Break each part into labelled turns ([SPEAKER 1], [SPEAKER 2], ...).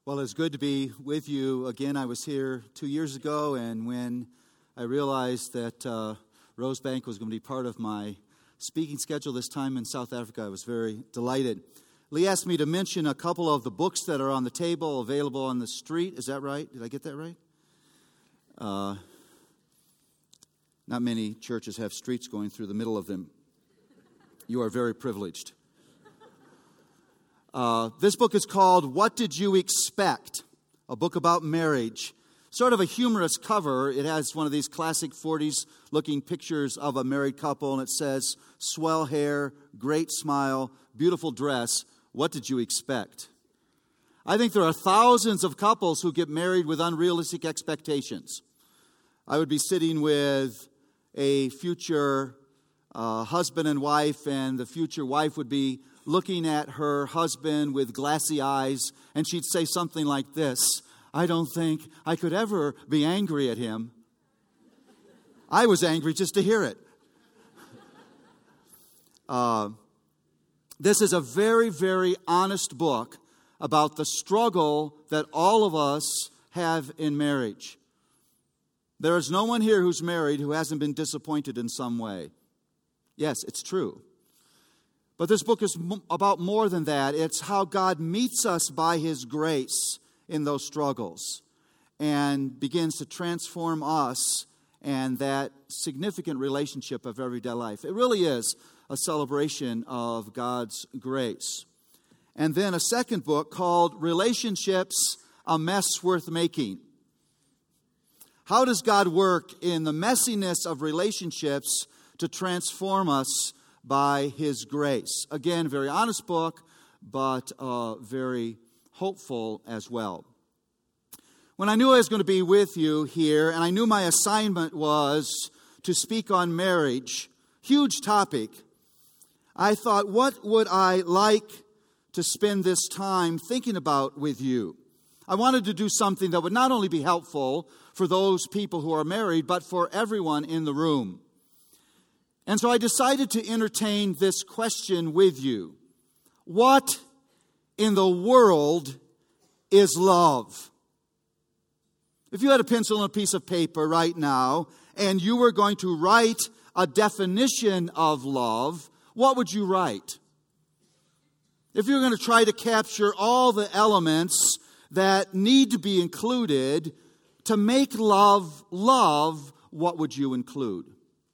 [SPEAKER 1] Well, it's good to be with you again. I was here 2 years ago, and when I realized that Rosebank was going to be part of my speaking schedule this time in South Africa, I was very delighted. Lee asked me to mention a couple of the books that are on the table, available on the street. Is that right? Did I get that right? Not many churches have streets going through the middle of them. You are very privileged. This book is called What Did You Expect? A book about marriage. Sort of a humorous cover. It has one of these classic 40s looking pictures of a married couple, and it says, swell hair, great smile, beautiful dress. What did you expect? I think there are thousands of couples who get married with unrealistic expectations. I would be sitting with a future husband and wife, and the future wife would be looking at her husband with glassy eyes, and she'd say something like this: I don't think I could ever be angry at him. I was angry just to hear it. This is a very, very honest book about the struggle that all of us have in marriage. There is no one here who's married who hasn't been disappointed in some way. Yes, it's true. But this book is about more than that. It's how God meets us by His grace in those struggles and begins to transform us and that significant relationship of everyday life. It really is a celebration of God's grace. And then a second book called Relationships, A Mess Worth Making. How does God work in the messiness of relationships to transform us by His grace? Again, very honest book, but very hopeful as well. When I knew I was going to be with you here, and I knew my assignment was to speak on marriage, huge topic, I thought, what would I like to spend this time thinking about with you? I wanted to do something that would not only be helpful for those people who are married, but for everyone in the room. And so I decided to entertain this question with you. What in the world is love? If you had a pencil and a piece of paper right now, and you were going to write a definition of love, what would you write? If you're going to try to capture all the elements that need to be included to make love love, what would you include?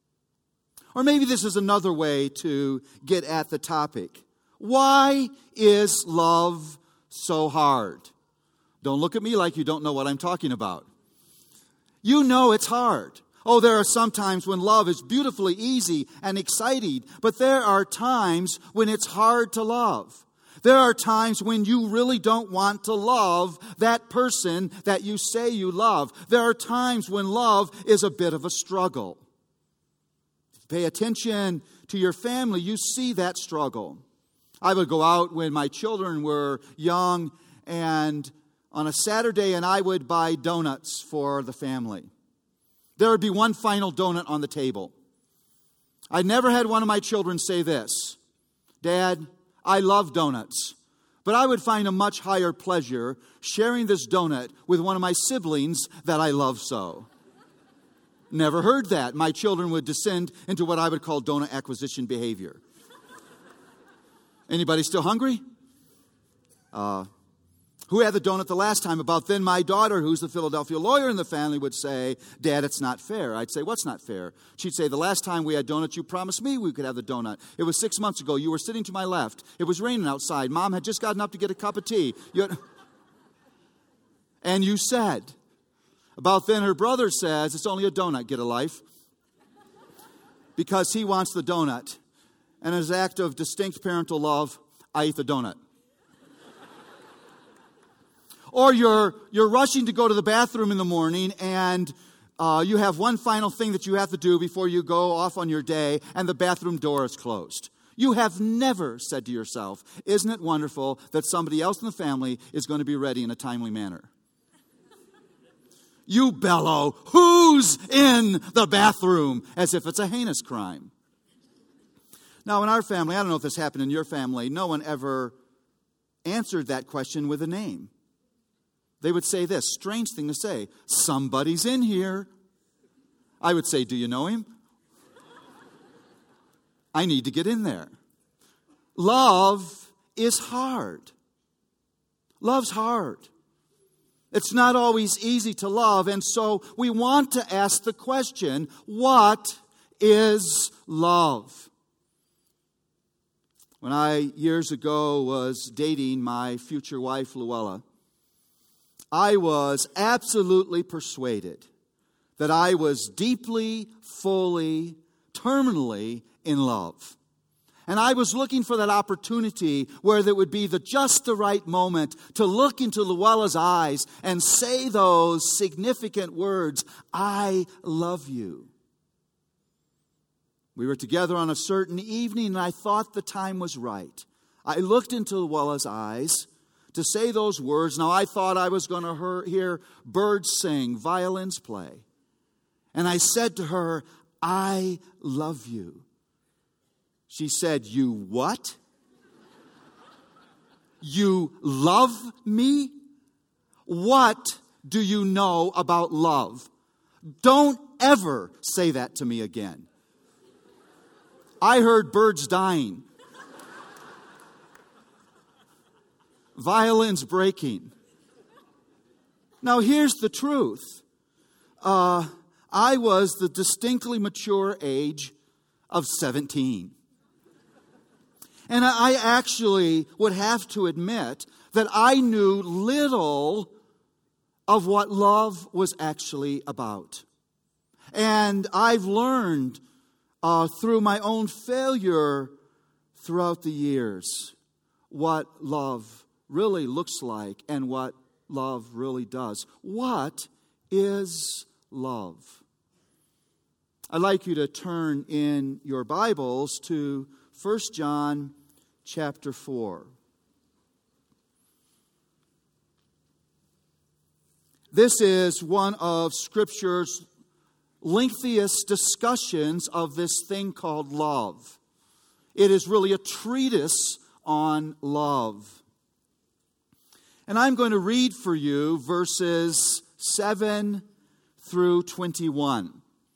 [SPEAKER 1] Or maybe this is another way to get at the topic. Why is love so hard? Don't look at me like you don't know what I'm talking about. You know it's hard. Oh, there are some times when love is beautifully easy and exciting, but there are times when it's hard to love. There are times when you really don't want to love that person that you say you love. There are times when love is a bit of a struggle. Pay attention to your family, you see that struggle. I would go out when my children were young and on a Saturday, and I would buy donuts for the family. There would be one final donut on the table. I never had one of my children say this: Dad, I love donuts, but I would find a much higher pleasure sharing this donut with one of my siblings that I love so. Never heard that. My children would descend into what I would call donut acquisition behavior. Anybody still hungry? Who had the donut the last time? About then my daughter, who's the Philadelphia lawyer in the family, would say, Dad, it's not fair. I'd say, what's not fair? She'd say, the last time we had donuts, you promised me we could have the donut. It was 6 months ago. You were sitting to my left. It was raining outside. Mom had just gotten up to get a cup of tea. And you said. About then her brother says, it's only a donut, get a life. Because he wants the donut. And as an act of distinct parental love, I eat the donut. Or you're rushing to go to the bathroom in the morning and you have one final thing that you have to do before you go off on your day, and the bathroom door is closed. You have never said to yourself, isn't it wonderful that somebody else in the family is going to be ready in a timely manner? You bellow, who's in the bathroom? As if it's a heinous crime. Now, in our family, I don't know if this happened in your family, no one ever answered that question with a name. They would say this, strange thing to say, somebody's in here. I would say, do you know him? I need to get in there. Love is hard. Love's hard. It's not always easy to love, and so we want to ask the question, what is love? When I, years ago, was dating my future wife, Luella, I was absolutely persuaded that I was deeply, fully, terminally in love. And I was looking for that opportunity where there would be just the right moment to look into Luella's eyes and say those significant words, I love you. We were together on a certain evening, and I thought the time was right. I looked into Luella's eyes to say those words. Now, I thought I was going to hear birds sing, violins play. And I said to her, I love you. She said, you what? You love me? What do you know about love? Don't ever say that to me again. I heard birds dying. Violins breaking. Now here's the truth. I was the distinctly mature age of 17. And I actually would have to admit that I knew little of what love was actually about. And I've learned through my own failure throughout the years what love really looks like and what love really does. What is love? I'd like you to turn in your Bibles to 1 John chapter 4. This is one of Scripture's lengthiest discussions of this thing called love. It is really a treatise on love. And I'm going to read for you verses 7 through 21.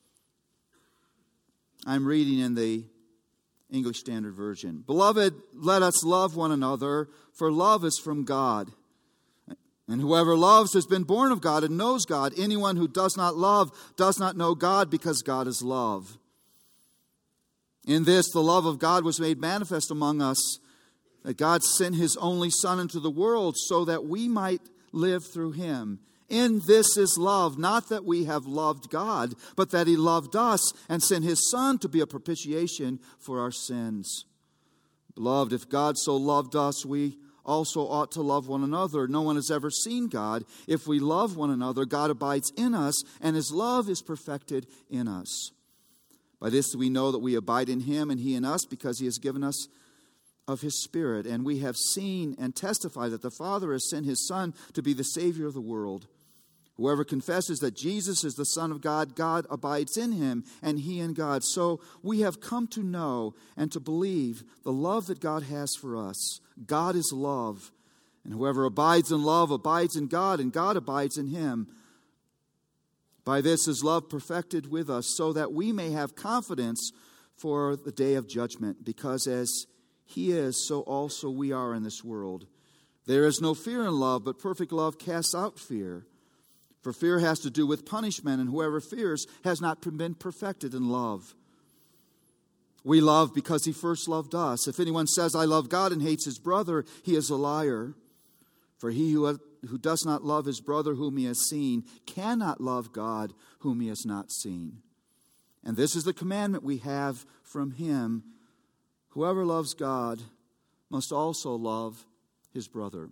[SPEAKER 1] I'm reading in the English Standard Version. Beloved, let us love one another, for love is from God. And whoever loves has been born of God and knows God. Anyone who does not love does not know God, because God is love. In this, the love of God was made manifest among us, that God sent His only Son into the world so that we might live through Him. In this is love, not that we have loved God, but that He loved us and sent His Son to be a propitiation for our sins. Beloved, if God so loved us, we also ought to love one another. No one has ever seen God. If we love one another, God abides in us, and His love is perfected in us. By this we know that we abide in Him and He in us, because He has given us of His Spirit. And we have seen and testify that the Father has sent His Son to be the Savior of the world. Whoever confesses that Jesus is the Son of God, God abides in him, and he in God. So we have come to know and to believe the love that God has for us. God is love, and whoever abides in love abides in God, and God abides in him. By this is love perfected with us, so that we may have confidence for the day of judgment, because as He is, so also we are in this world. There is no fear in love, but perfect love casts out fear. For fear has to do with punishment, and whoever fears has not been perfected in love. We love because He first loved us. If anyone says, I love God, and hates his brother, he is a liar. For he who does not love his brother whom he has seen cannot love God whom he has not seen. And this is the commandment we have from Him. Whoever loves God must also love his brother.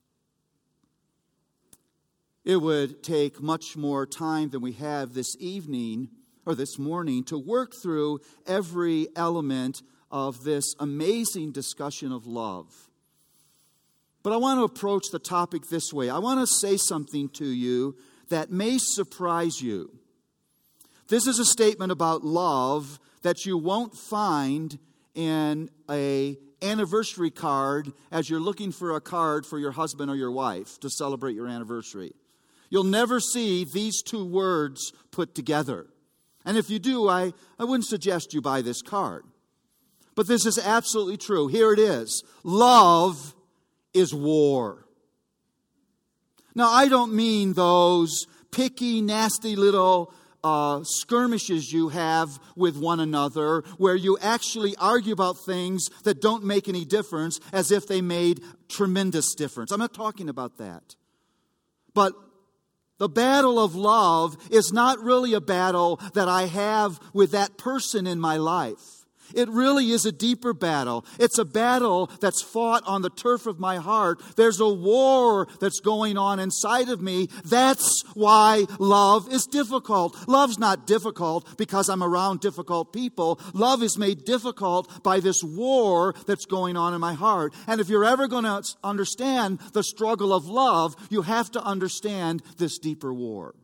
[SPEAKER 1] It would take much more time than we have this evening or this morning to work through every element of this amazing discussion of love. But I want to approach the topic this way. I want to say something to you that may surprise you. This is a statement about love that you won't find in a anniversary card as you're looking for a card for your husband or your wife to celebrate your anniversary. You'll never see these two words put together. And if you do, I wouldn't suggest you buy this card. But this is absolutely true. Here it is. Love is war. Now, I don't mean those picky, nasty little skirmishes you have with one another where you actually argue about things that don't make any difference as if they made tremendous difference. I'm not talking about that. But the battle of love is not really a battle that I have with that person in my life. It really is a deeper battle. It's a battle that's fought on the turf of my heart. There's a war that's going on inside of me. That's why love is difficult. Love's not difficult because I'm around difficult people. Love is made difficult by this war that's going on in my heart. And if you're ever going to understand the struggle of love, you have to understand this deeper war.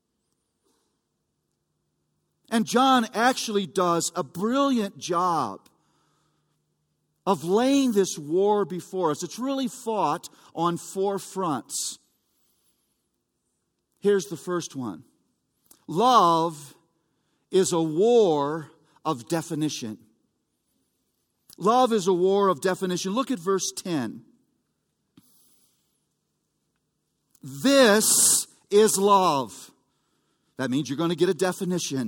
[SPEAKER 1] And John actually does a brilliant job of laying this war before us. It's really fought on 4 fronts. Here's the first one. Love is a war of definition. Love is a war of definition. Look at verse 10. This is love. That means you're going to get a definition.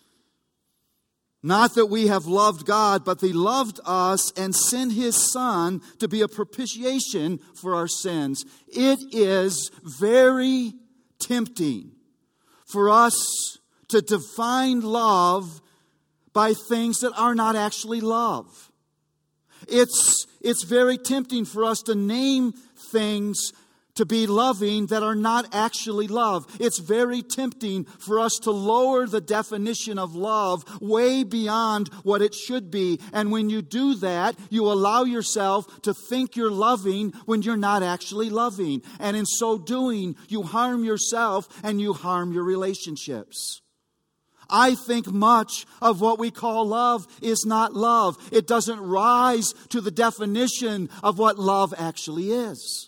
[SPEAKER 1] Not that we have loved God, but He loved us and sent His Son to be a propitiation for our sins. It is very tempting for us to define love by things that are not actually love. It's very tempting for us to name things to be loving that are not actually love. It's very tempting for us to lower the definition of love way beyond what it should be. And when you do that, you allow yourself to think you're loving when you're not actually loving. And in so doing, you harm yourself and you harm your relationships. I think much of what we call love is not love. It doesn't rise to the definition of what love actually is.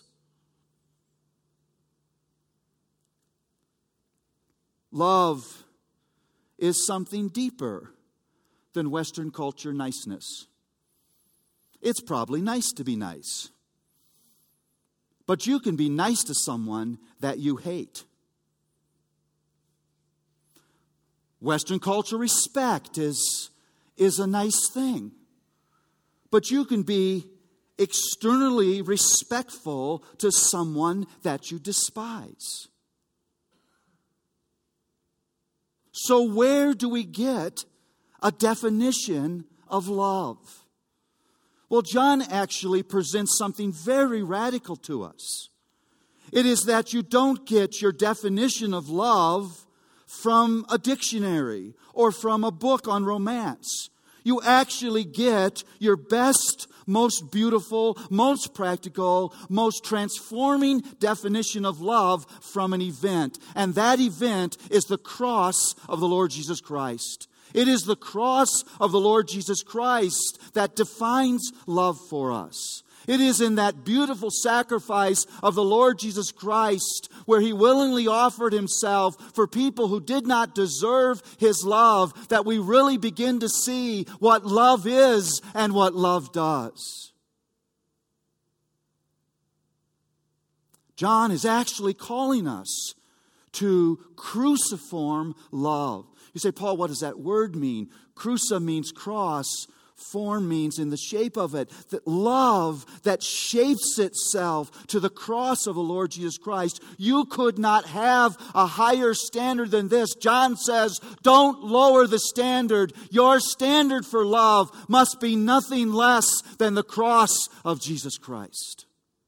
[SPEAKER 1] Love is something deeper than Western culture niceness. It's probably nice to be nice. But you can be nice to someone that you hate. Western culture respect is a nice thing. But you can be externally respectful to someone that you despise. So where do we get a definition of love? Well, John actually presents something very radical to us. It is that you don't get your definition of love from a dictionary or from a book on romance. You actually get your best, most beautiful, most practical, most transforming definition of love from an event. And that event is the cross of the Lord Jesus Christ. It is the cross of the Lord Jesus Christ that defines love for us. It is in that beautiful sacrifice of the Lord Jesus Christ where He willingly offered Himself for people who did not deserve His love that we really begin to see what love is and what love does. John is actually calling us to cruciform love. You say, Paul, what does that word mean? Cruci means cross. Form means in the shape of it. That love that shapes itself to the cross of the Lord Jesus Christ. You could not have a higher standard than this. John says, don't lower the standard. Your standard for love must be nothing less than the cross of Jesus Christ.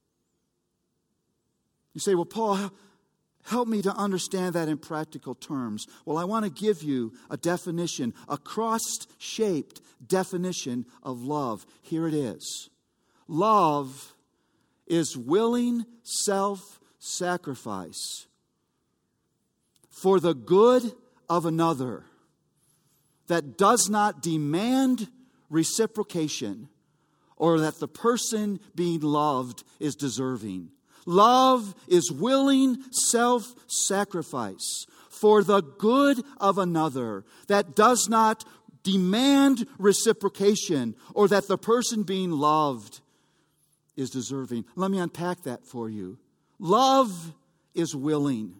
[SPEAKER 1] You say, well, Paul, help me to understand that in practical terms. Well, I want to give you a definition, a cross-shaped definition of love. Here it is. Love is willing self-sacrifice for the good of another that does not demand reciprocation or that the person being loved is deserving. Love is willing self-sacrifice for the good of another that does not demand reciprocation or that the person being loved is deserving. Let me unpack that for you. Love is willing.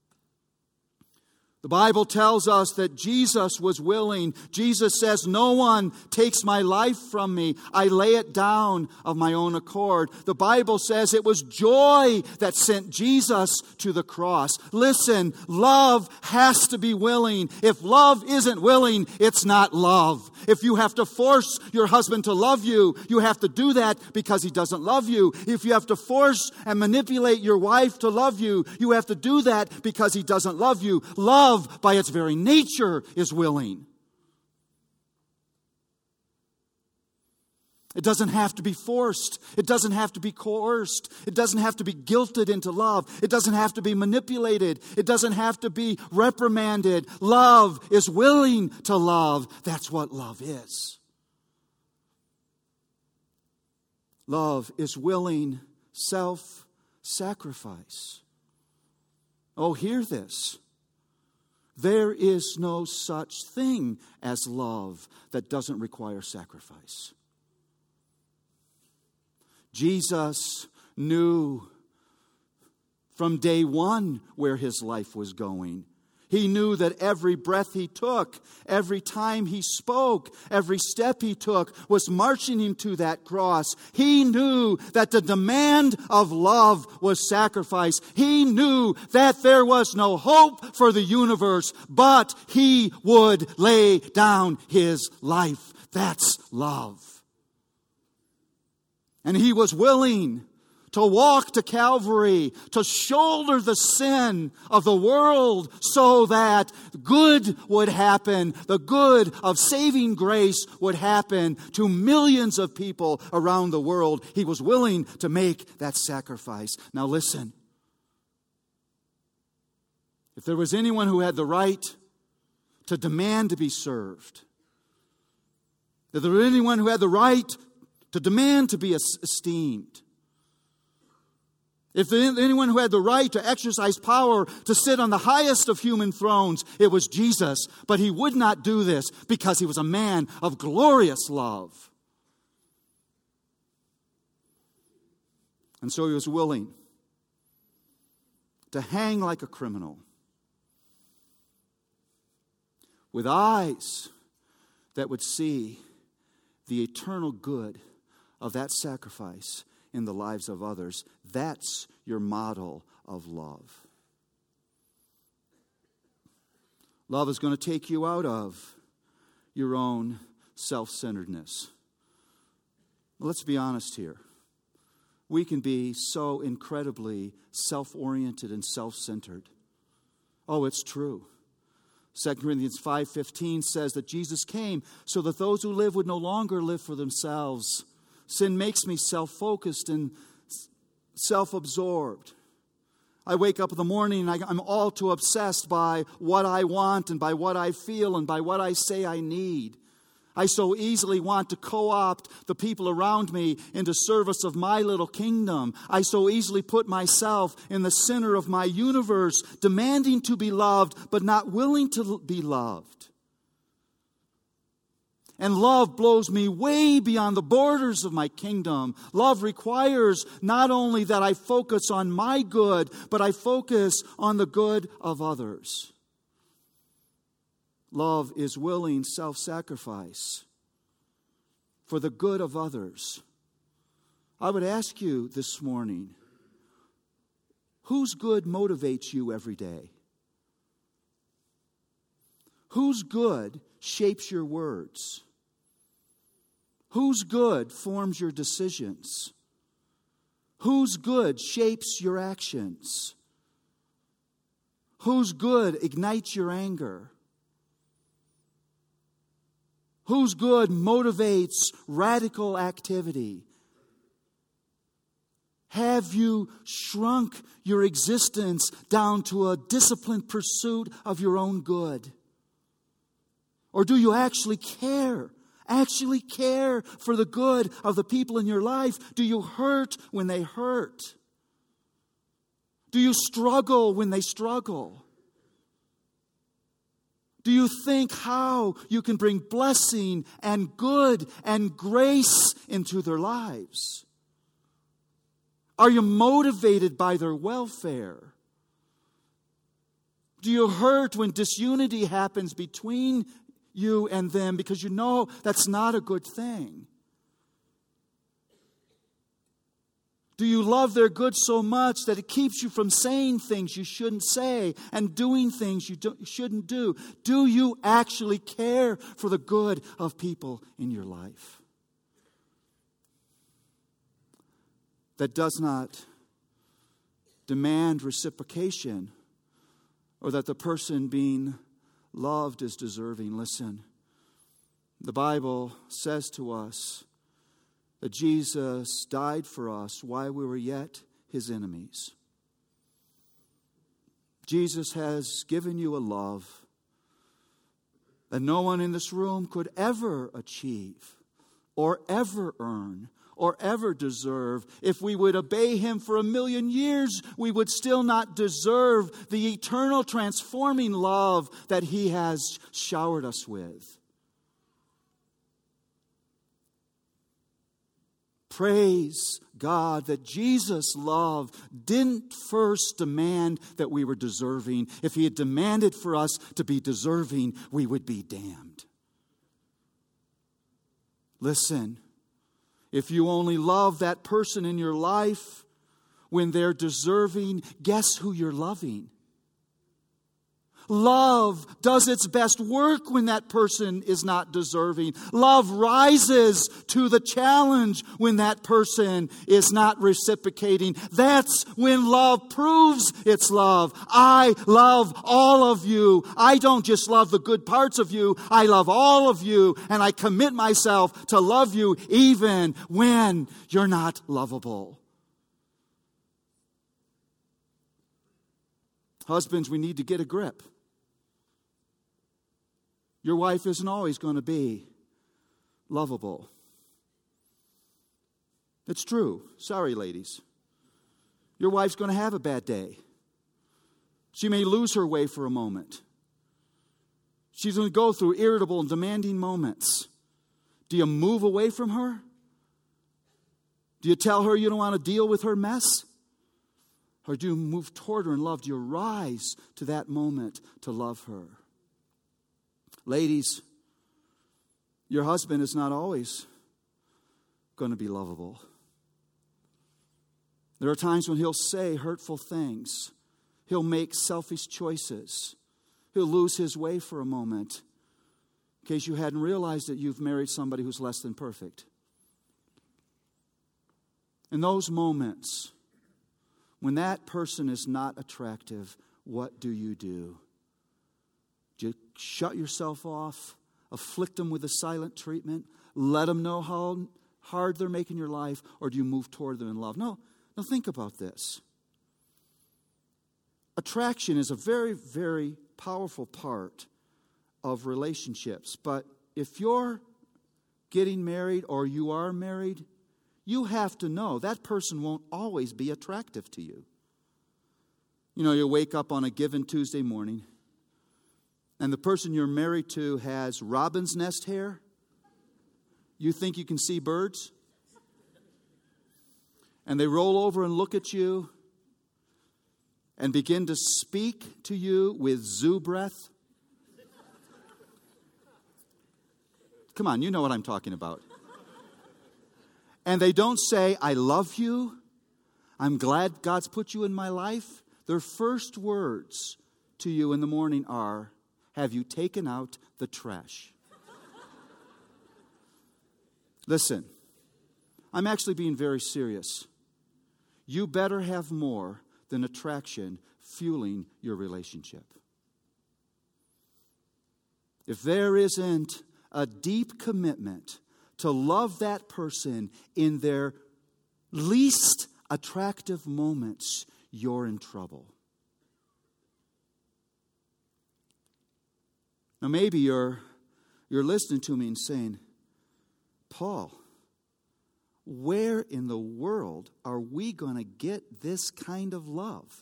[SPEAKER 1] The Bible tells us that Jesus was willing. Jesus says, "No one takes my life from me. I lay it down of my own accord." The Bible says it was joy that sent Jesus to the cross. Listen, love has to be willing. If love isn't willing, it's not love. If you have to force your husband to love you, you have to do that because he doesn't love you. If you have to force and manipulate your wife to love you, you have to do that because he doesn't love you. Love, by its very nature, is willing. It doesn't have to be forced. It doesn't have to be coerced. It doesn't have to be guilted into love. It doesn't have to be manipulated. It doesn't have to be reprimanded. Love is willing to love. That's what love is. Love is willing self-sacrifice. Oh, hear this. There is no such thing as love that doesn't require sacrifice. Jesus knew from day one where his life was going. He knew that every breath he took, every time he spoke, every step he took was marching him to that cross. He knew that the demand of love was sacrifice. He knew that there was no hope for the universe, but he would lay down his life. That's love. And he was willing to walk to Calvary, to shoulder the sin of the world so that good would happen. The good of saving grace would happen to millions of people around the world. He was willing to make that sacrifice. Now listen. If there was anyone who had the right to demand to be served, if there was anyone who had the right to demand to be esteemed, if there was anyone who had the right to exercise power to sit on the highest of human thrones, it was Jesus. But he would not do this because he was a man of glorious love. And so he was willing to hang like a criminal with eyes that would see the eternal good of that sacrifice in the lives of others. That's your model of love. Love is going to take you out of your own self-centeredness. Let's be honest here. We can be so incredibly self-oriented and self-centered. Oh, it's true. 2 Corinthians 5:15 says that Jesus came so that those who live would no longer live for themselves. Sin makes me self-focused and self-absorbed. I wake up in the morning and I'm all too obsessed by what I want and by what I feel and by what I say I need. I so easily want to co-opt the people around me into service of my little kingdom. I so easily put myself in the center of my universe, demanding to be loved, but not willing to be loved. And love blows me way beyond the borders of my kingdom. Love requires not only that I focus on my good, but I focus on the good of others. Love is willing self-sacrifice for the good of others. I would ask you this morning, whose good motivates you every day? Whose good shapes your words? Whose good forms your decisions? Whose good shapes your actions? Whose good ignites your anger? Whose good motivates radical activity? Have you shrunk your existence down to a disciplined pursuit of your own good? Or do you actually care actually care for the good of the people in your life? Do you hurt when they hurt? Do you struggle when they struggle? Do you think how you can bring blessing and good and grace into their lives? Are you motivated by their welfare? Do you hurt when disunity happens between you and them because you know that's not a good thing? Do you love their good so much that it keeps you from saying things you shouldn't say and doing things you shouldn't do? Do you actually care for the good of people in your life? That does not demand reciprocation or that the person being loved is deserving. Listen, the Bible says to us that Jesus died for us while we were yet His enemies. Jesus has given you a love that no one in this room could ever achieve or ever earn or ever deserve. If we would obey Him for 1,000,000 years, we would still not deserve the eternal transforming love that He has showered us with. Praise God that Jesus' love didn't first demand that we were deserving. If He had demanded for us to be deserving, we would be damned. Listen, if you only love that person in your life when they're deserving, guess who you're loving? Love does its best work when that person is not deserving. Love rises to the challenge when that person is not reciprocating. That's when love proves its love. I love all of you. I don't just love the good parts of you. I love all of you. And I commit myself to love you even when you're not lovable. Husbands, we need to get a grip. Your wife isn't always going to be lovable. It's true. Sorry, ladies. Your wife's going to have a bad day. She may lose her way for a moment. She's going to go through irritable and demanding moments. Do you move away from her? Do you tell her you don't want to deal with her mess? Or do you move toward her in love? Do you rise to that moment to love her? Ladies, your husband is not always going to be lovable. There are times when he'll say hurtful things. He'll make selfish choices. He'll lose his way for a moment. In case you hadn't realized that you've married somebody who's less than perfect. In those moments, when that person is not attractive, what do you do? Do you shut yourself off, afflict them with a silent treatment, let them know how hard they're making your life, or do you move toward them in love? No, think about this. Attraction is a very, very powerful part of relationships. But if you're getting married or you are married, you have to know that person won't always be attractive to you. You know, you wake up on a given Tuesday morning, and the person you're married to has robin's nest hair. You think you can see birds? And they roll over and look at you and begin to speak to you with zoo breath. Come on, you know what I'm talking about. And they don't say, I love you. I'm glad God's put you in my life. Their first words to you in the morning are, have you taken out the trash? Listen, I'm actually being very serious. You better have more than attraction fueling your relationship. If there isn't a deep commitment to love that person in their least attractive moments, you're in trouble. Now maybe you're listening to me and saying, Paul, where in the world are we going to get this kind of love?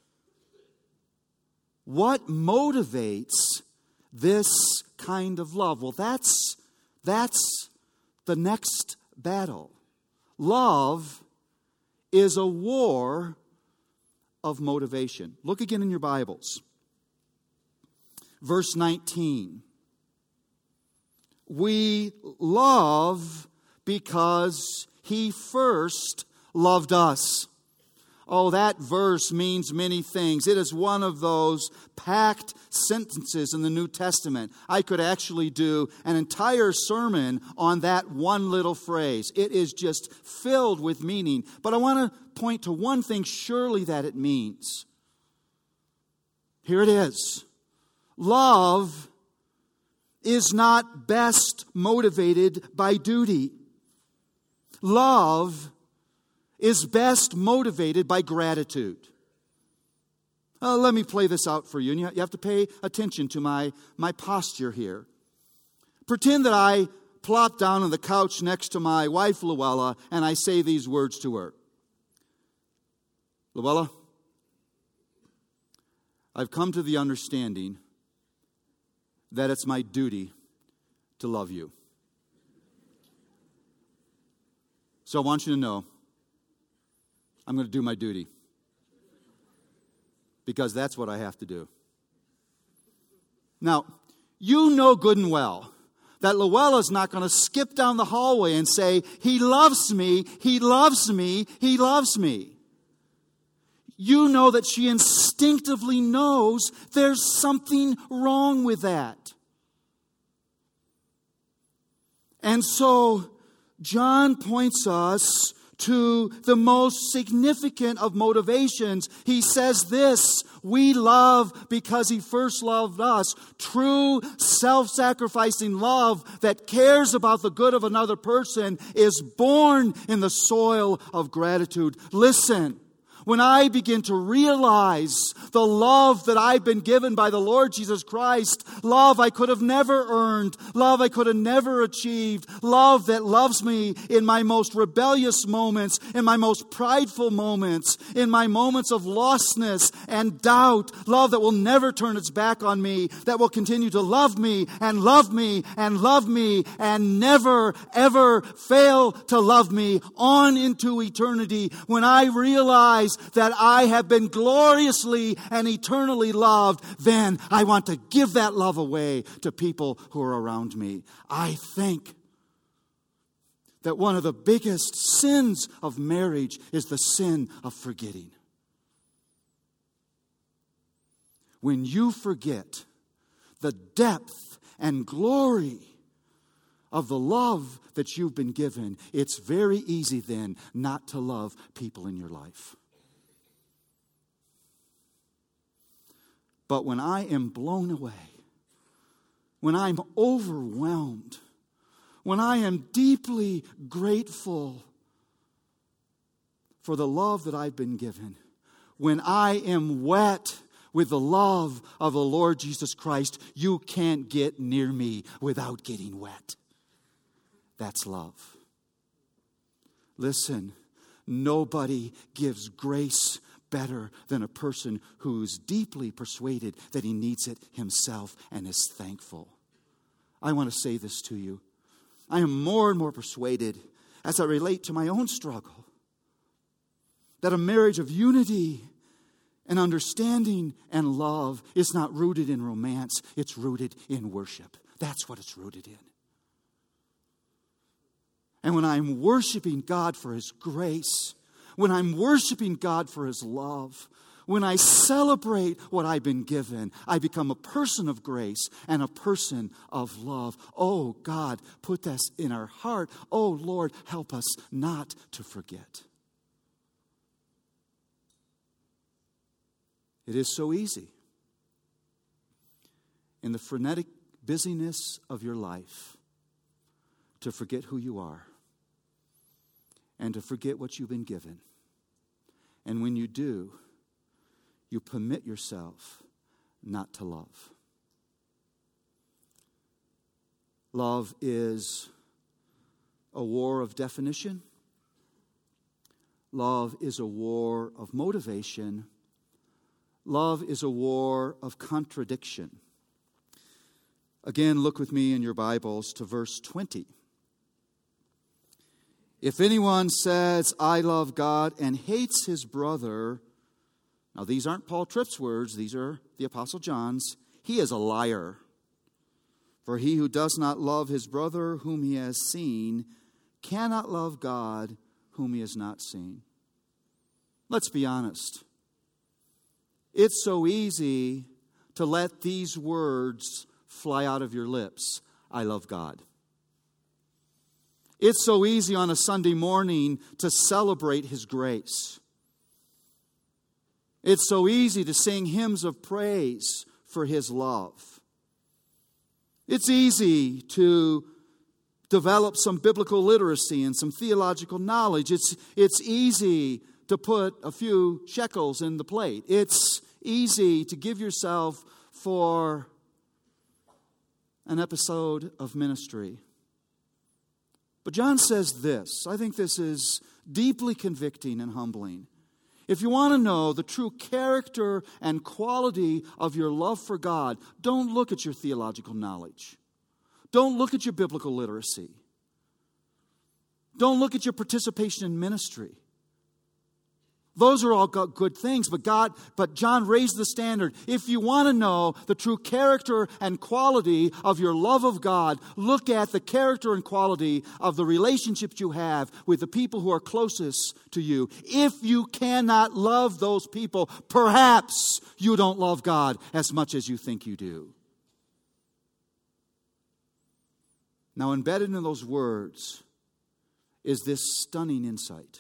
[SPEAKER 1] What motivates this kind of love? Well, that's the next battle. Love is a war of motivation. Look again in your Bibles. Verse 19. We love because He first loved us. Oh, that verse means many things. It is one of those packed sentences in the New Testament. I could actually do an entire sermon on that one little phrase. It is just filled with meaning. But I want to point to one thing surely that it means. Here it is. Love is not best motivated by duty. Love is best motivated by gratitude. Let me play this out for you, and you have to pay attention to my posture here. Pretend that I plop down on the couch next to my wife, Luella, and I say these words to her. Luella, I've come to the understanding that it's my duty to love you. So I want you to know, I'm going to do my duty. Because that's what I have to do. Now, you know good and well that Luella's not going to skip down the hallway and say, he loves me, he loves me, he loves me. You know that she instinctively knows there's something wrong with that. And so, John points us to the most significant of motivations. He says this, we love because He first loved us. True self-sacrificing love that cares about the good of another person is born in the soil of gratitude. Listen. When I begin to realize the love that I've been given by the Lord Jesus Christ, love I could have never earned, love I could have never achieved, love that loves me in my most rebellious moments, in my most prideful moments, in my moments of lostness and doubt, love that will never turn its back on me, that will continue to love me and love me and love me and never, ever fail to love me on into eternity. When I realize that I have been gloriously and eternally loved, then I want to give that love away to people who are around me. I think that one of the biggest sins of marriage is the sin of forgetting. When you forget the depth and glory of the love that you've been given, it's very easy then not to love people in your life. But when I am blown away, when I'm overwhelmed, when I am deeply grateful for the love that I've been given, when I am wet with the love of the Lord Jesus Christ, you can't get near me without getting wet. That's love. Listen, nobody gives grace better than a person who's deeply persuaded that he needs it himself and is thankful. I want to say this to you. I am more and more persuaded as I relate to my own struggle that a marriage of unity and understanding and love is not rooted in romance. It's rooted in worship. That's what it's rooted in. And when I'm worshiping God for His grace, when I'm worshiping God for His love, when I celebrate what I've been given, I become a person of grace and a person of love. Oh, God, put this in our heart. Oh, Lord, help us not to forget. It is so easy in the frenetic busyness of your life to forget who you are and to forget what you've been given. And when you do, you permit yourself not to love. Love is a war of definition. Love is a war of motivation. Love is a war of contradiction. Again, look with me in your Bibles to verse 20. If anyone says, I love God, and hates his brother, now these aren't Paul Tripp's words, these are the Apostle John's, he is a liar. For he who does not love his brother whom he has seen cannot love God whom he has not seen. Let's be honest. It's so easy to let these words fly out of your lips. I love God. It's so easy on a Sunday morning to celebrate His grace. It's so easy to sing hymns of praise for His love. It's easy to develop some biblical literacy and some theological knowledge. It's easy to put a few shekels in the plate. It's easy to give yourself for an episode of ministry. But John says this. I think this is deeply convicting and humbling. If you want to know the true character and quality of your love for God, don't look at your theological knowledge. Don't look at your biblical literacy. Don't look at your participation in ministry. Those are all good things, but John raised the standard. If you want to know the true character and quality of your love of God, look at the character and quality of the relationships you have with the people who are closest to you. If you cannot love those people, perhaps you don't love God as much as you think you do. Now, embedded in those words is this stunning insight.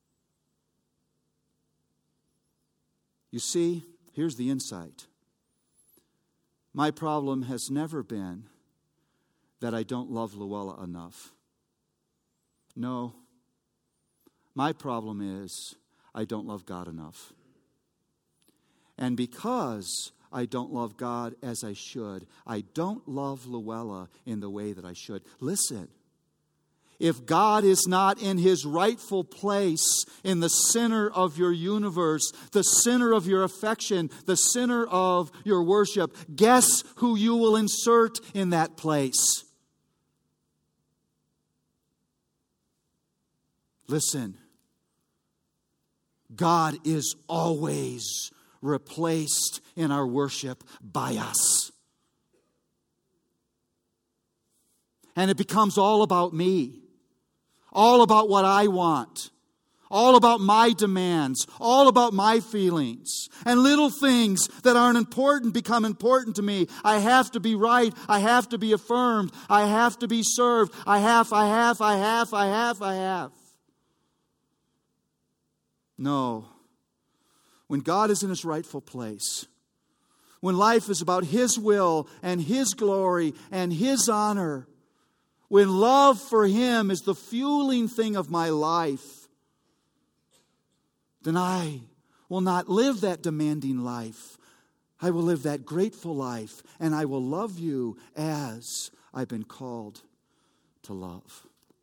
[SPEAKER 1] You see, here's the insight. My problem has never been that I don't love Luella enough. No. My problem is I don't love God enough. And because I don't love God as I should, I don't love Luella in the way that I should. Listen. If God is not in His rightful place in the center of your universe, the center of your affection, the center of your worship, guess who you will insert in that place? Listen, God is always replaced in our worship by us. And it becomes all about me. All about what I want. All about my demands. All about my feelings. And little things that aren't important become important to me. I have to be right. I have to be affirmed. I have to be served. I have. No. When God is in His rightful place, when life is about His will and His glory and His honor, when love for Him is the fueling thing of my life, then I will not live that demanding life. I will live that grateful life, and I will love you as I've been called to love.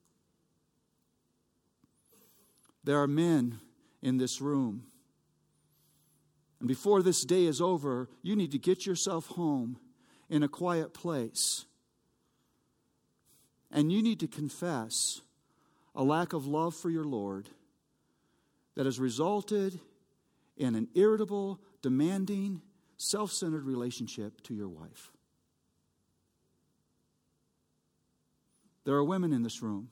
[SPEAKER 1] There are men in this room, and before this day is over, you need to get yourself home in a quiet place. And you need to confess a lack of love for your Lord that has resulted in an irritable, demanding, self-centered relationship to your wife. There are women in this room.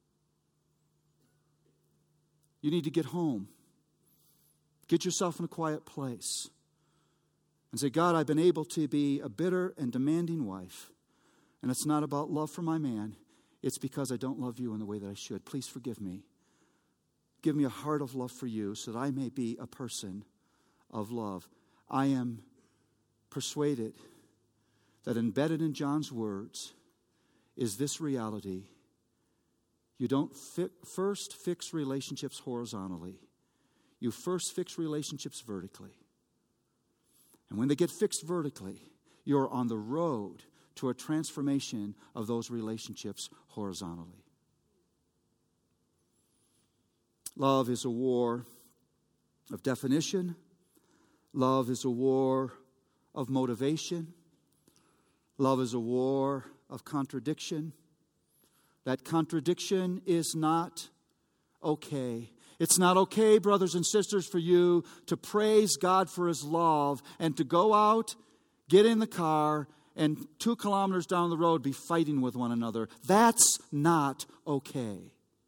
[SPEAKER 1] You need to get home. Get yourself in a quiet place and say, God, I've been able to be a bitter and demanding wife. And it's not about love for my man. It's because I don't love you in the way that I should. Please forgive me. Give me a heart of love for you so that I may be a person of love. I am persuaded that embedded in John's words is this reality. You don't first fix relationships horizontally. You first fix relationships vertically. And when they get fixed vertically, you're on the road to a transformation of those relationships horizontally. Love is a war of definition. Love is a war of motivation. Love is a war of contradiction. That contradiction is not okay. It's not okay, brothers and sisters, for you to praise God for His love and to go out, get in the car, and 2 kilometers down the road be fighting with one another. That's not okay.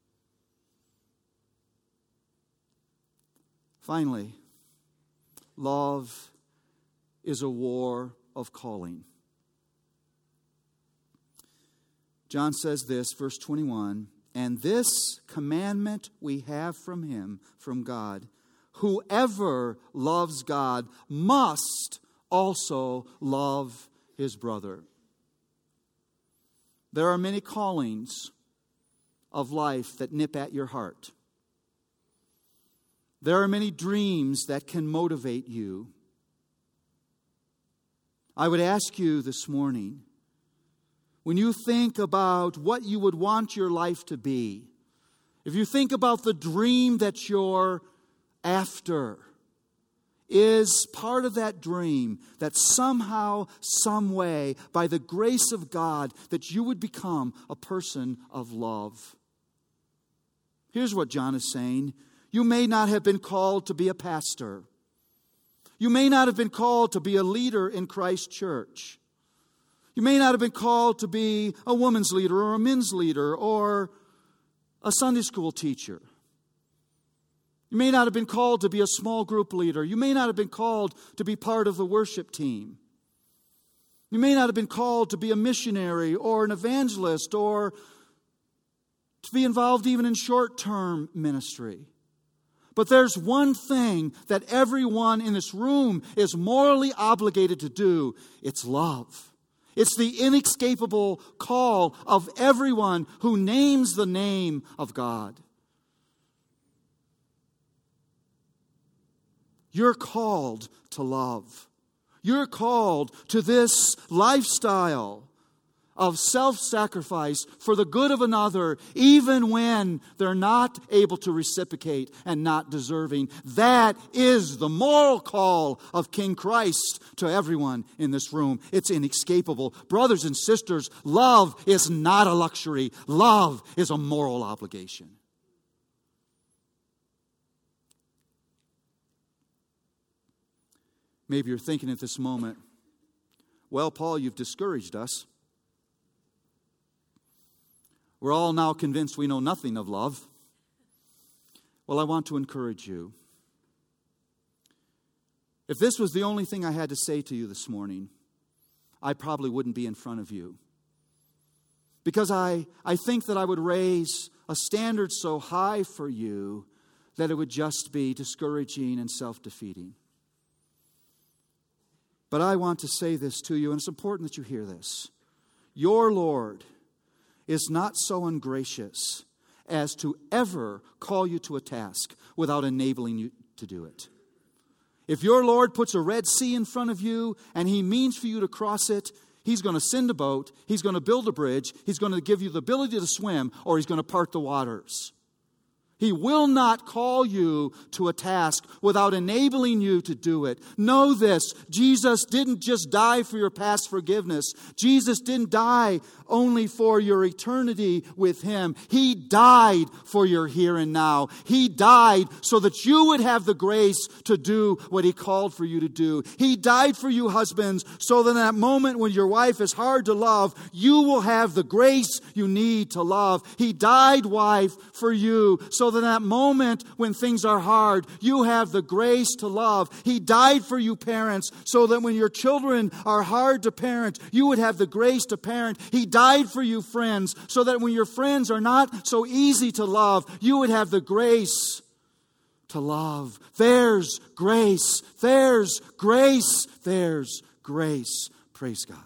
[SPEAKER 1] Finally, love is a war of calling. John says this, verse 21, "And this commandment we have from Him, from God, whoever loves God must also love his brother." There are many callings of life that nip at your heart. There are many dreams that can motivate you. I would ask you this morning, when you think about what you would want your life to be, if you think about the dream that you're after, is part of that dream that somehow, some way, by the grace of God, that you would become a person of love? Here's what John is saying. You may not have been called to be a pastor. You may not have been called to be a leader in Christ Church. You may not have been called to be a woman's leader or a men's leader or a Sunday school teacher. You may not have been called to be a small group leader. You may not have been called to be part of the worship team. You may not have been called to be a missionary or an evangelist or to be involved even in short-term ministry. But there's one thing that everyone in this room is morally obligated to do. It's love. It's the inescapable call of everyone who names the name of God. You're called to love. You're called to this lifestyle of self-sacrifice for the good of another, even when they're not able to reciprocate and not deserving. That is the moral call of King Christ to everyone in this room. It's inescapable. Brothers and sisters, love is not a luxury. Love is a moral obligation. Maybe you're thinking at this moment, well, Paul, you've discouraged us. We're all now convinced we know nothing of love. Well, I want to encourage you. If this was the only thing I had to say to you this morning, I probably wouldn't be in front of you. Because I think that I would raise a standard so high for you that it would just be discouraging and self-defeating. But I want to say this to you, and it's important that you hear this. Your Lord is not so ungracious as to ever call you to a task without enabling you to do it. If your Lord puts a Red Sea in front of you and He means for you to cross it, He's going to send a boat, He's going to build a bridge, He's going to give you the ability to swim, or He's going to part the waters. He will not call you to a task without enabling you to do it. Know this, Jesus didn't just die for your past forgiveness. Jesus didn't die only for your eternity with Him. He died for your here and now. He died so that you would have the grace to do what He called for you to do. He died for you, husbands, so that in that moment when your wife is hard to love, you will have the grace you need to love. He died, wife, for you, so that in that moment when things are hard, you have the grace to love. He died for you, parents, so that when your children are hard to parent, you would have the grace to parent. He died for you, friends, so that when your friends are not so easy to love, you would have the grace to love. There's grace. There's grace. There's grace. Praise God.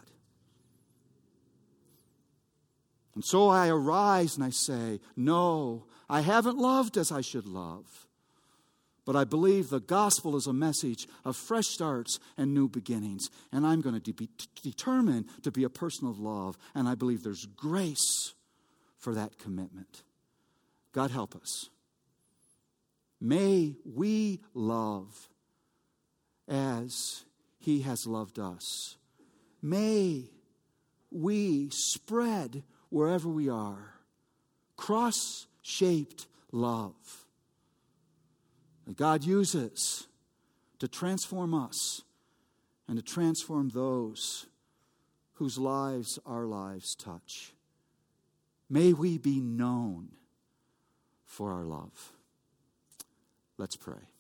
[SPEAKER 1] And so I arise and I say, no, I haven't loved as I should love. But I believe the gospel is a message of fresh starts and new beginnings. And I'm going to be determined to be a person of love. And I believe there's grace for that commitment. God help us. May we love as He has loved us. May we spread wherever we are cross-shaped love that God uses to transform us and to transform those whose lives our lives touch. May we be known for our love. Let's pray.